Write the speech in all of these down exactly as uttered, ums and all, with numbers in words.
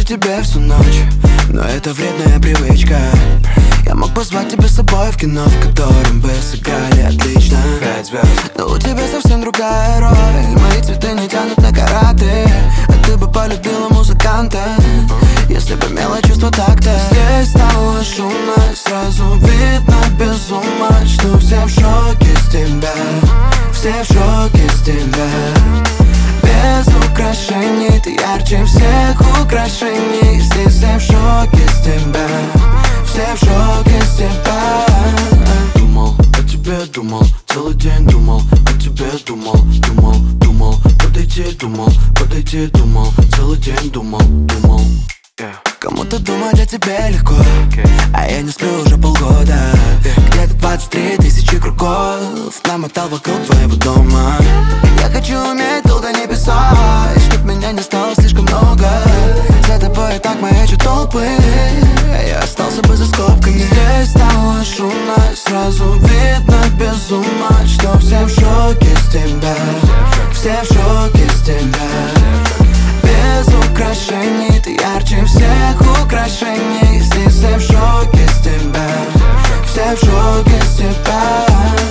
скучать тебе всю ночь, но это вредная привычка. Я мог позвать тебя с собой в кино, в котором бы сыграли отлично пять звезд. Но у тебя совсем другая роль. Мои цветы не тянут на караты, а ты бы полюбила музыканта, если бы имела чувство такта. Здесь стало шумно, сразу видно без ума, что все в шоке с тебя, все в шоке с тебя. Без украшений ты ярче всех украшений. Здесь все в шоке с тебя, все в шоке с тебя. Думал о тебе, думал, целый день думал о тебе, думал, думал, думал, подойти, думал, подойти, думал, целый день думал, думал. Yeah. Кому-то думать о тебе легко, okay. А я не сплю уже полгода, yeah. Где-то двадцать три тысячи кругов намотал вокруг твоего дома. Я хочу уметь долго не писать, чтоб меня не стало слишком много. За тобой и так маячат толпы, а я остался бы за скобками. Здесь стало шумно, сразу видно без ума, что все в шоке с тебя, все в шоке с тебя. Без украшений ты ярче всех украшений. Здесь все в шоке с тебя, все в шоке с тебя.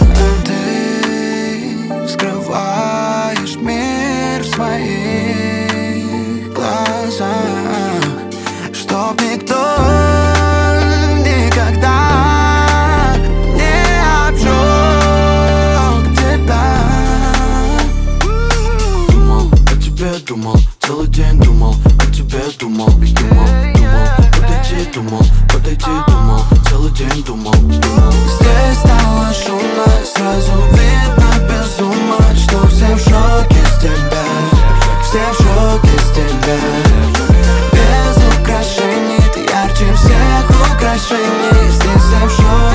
Ты скрываешь мир в своих глазах, чтоб никто никогда не обжег тебя. Думал о тебе, думал, целый день думал о тебе, думал, думал, думал, подойти, думал, подойти, думал, целый день думал, думал. Здесь стало шумно, сразу видно без ума, что все в шоке с тебя, все в шоке с тебя. Без украшений ты ярче всех украшений. Здесь все в шоке.